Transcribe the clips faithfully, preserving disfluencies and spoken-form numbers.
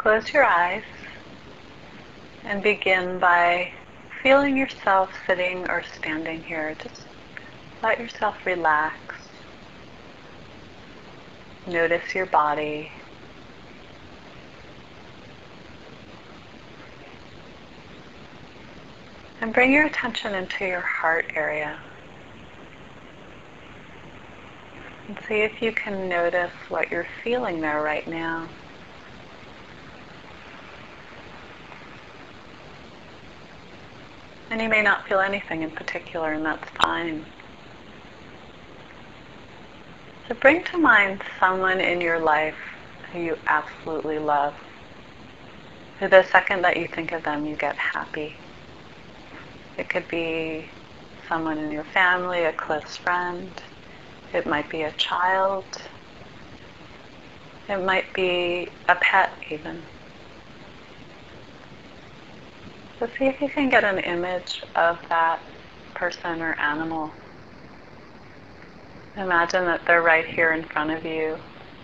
Close your eyes and begin by feeling yourself sitting or standing here. Just let yourself relax. Notice your body. And bring your attention into your heart area. And see if you can notice what you're feeling there right now. And you may not feel anything in particular, and that's fine. So bring to mind someone in your life who you absolutely love, who the second that you think of them, you get happy. It could be someone in your family, a close friend. It might be a child. It might be a pet even. So see if you can get an image of that person or animal. Imagine that they're right here in front of you.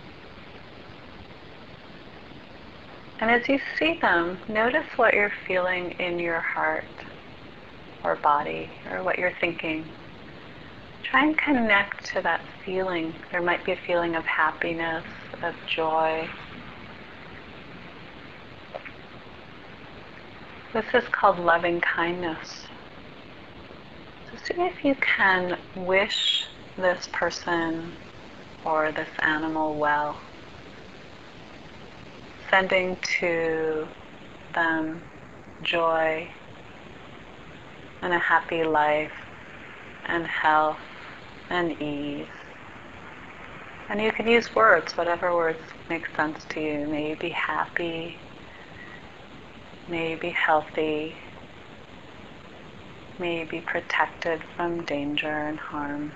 And as you see them, notice what you're feeling in your heart or body, or what you're thinking. Try and connect to that feeling. There might be a feeling of happiness, of joy. This is called loving kindness. So see if you can wish this person or this animal well, sending to them joy and a happy life and health and ease. And you can use words, whatever words make sense to you. May you be happy. May you be healthy. May you be protected from danger and harm.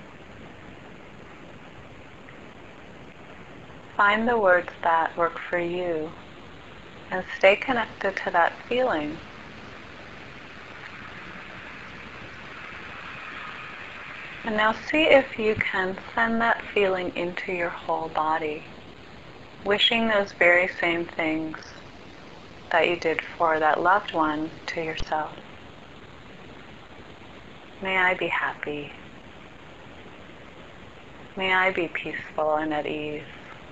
Find the words that work for you and stay connected to that feeling. And now see if you can send that feeling into your whole body, wishing those very same things that you did for that loved one to yourself. May I be happy. May I be peaceful and at ease.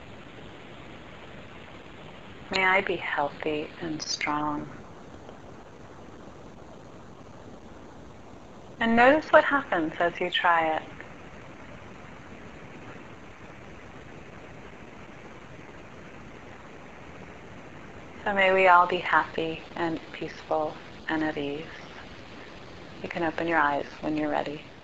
May I be healthy and strong. And notice what happens as you try it. So may we all be happy and peaceful and at ease. You can open your eyes when you're ready.